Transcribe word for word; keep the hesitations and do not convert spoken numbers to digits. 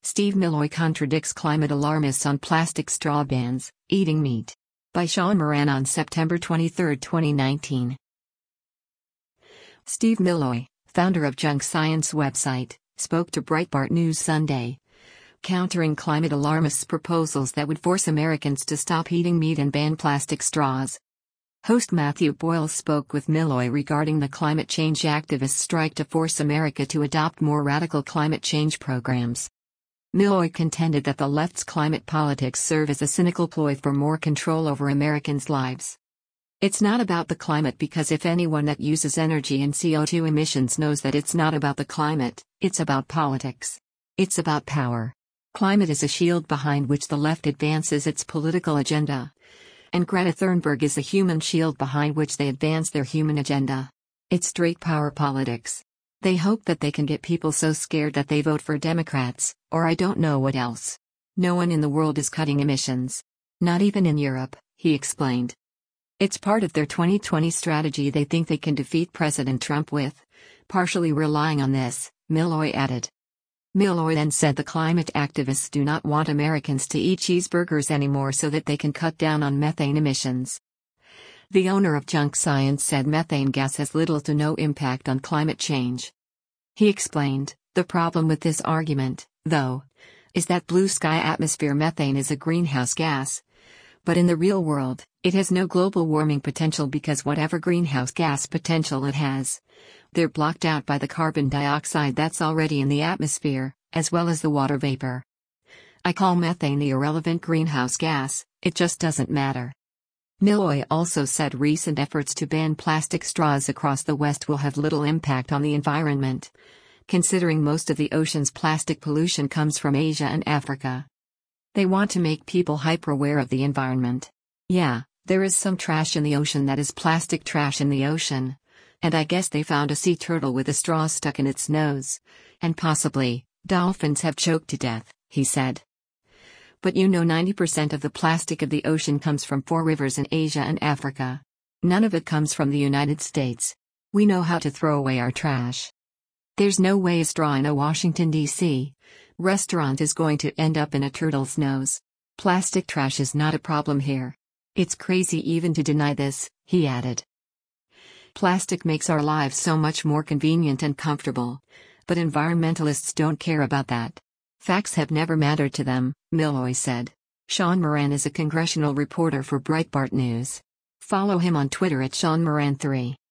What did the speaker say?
Steve Milloy contradicts climate alarmists on plastic straw bans, eating meat. By Sean Moran on September twenty-third, twenty nineteen. Steve Milloy, founder of Junk Science website, spoke to Breitbart News Sunday, countering climate alarmists' proposals that would force Americans to stop eating meat and ban plastic straws. Host Matthew Boyle spoke with Milloy regarding the climate change activists' strike to force America to adopt more radical climate change programs. Milloy contended that the left's climate politics serve as a cynical ploy for more control over Americans' lives. It's not about the climate because if anyone that uses energy and C O two emissions knows that it's not about the climate, it's about politics. It's about power. Climate is a shield behind which the left advances its political agenda. And Greta Thunberg is a human shield behind which they advance their human agenda. It's straight power politics. They hope that they can get people so scared that they vote for Democrats, or I don't know what else. No one in the world is cutting emissions. Not even in Europe, he explained. It's part of their twenty twenty strategy they think they can defeat President Trump with, partially relying on this, Milloy added. Milloy then said the climate activists do not want Americans to eat cheeseburgers anymore so that they can cut down on methane emissions. The owner of Junk Science said methane gas has little to no impact on climate change. He explained, the problem with this argument, though, is that blue sky atmosphere methane is a greenhouse gas. But in the real world, it has no global warming potential because whatever greenhouse gas potential it has, they're blocked out by the carbon dioxide that's already in the atmosphere, as well as the water vapor. I call methane the irrelevant greenhouse gas, it just doesn't matter. Milloy also said recent efforts to ban plastic straws across the West will have little impact on the environment, considering most of the ocean's plastic pollution comes from Asia and Africa. They want to make people hyper-aware of the environment. Yeah, there is some trash in the ocean that is plastic trash in the ocean. And I guess they found a sea turtle with a straw stuck in its nose. And possibly, dolphins have choked to death, he said. But you know ninety percent of the plastic of the ocean comes from four rivers in Asia and Africa. None of it comes from the United States. We know how to throw away our trash. There's no way a straw in a Washington, D C restaurant is going to end up in a turtle's nose. Plastic trash is not a problem here. It's crazy even to deny this, he added. Plastic makes our lives so much more convenient and comfortable. But environmentalists don't care about that. Facts have never mattered to them, Milloy said. Sean Moran is a congressional reporter for Breitbart News. Follow him on Twitter at Sean Moran three.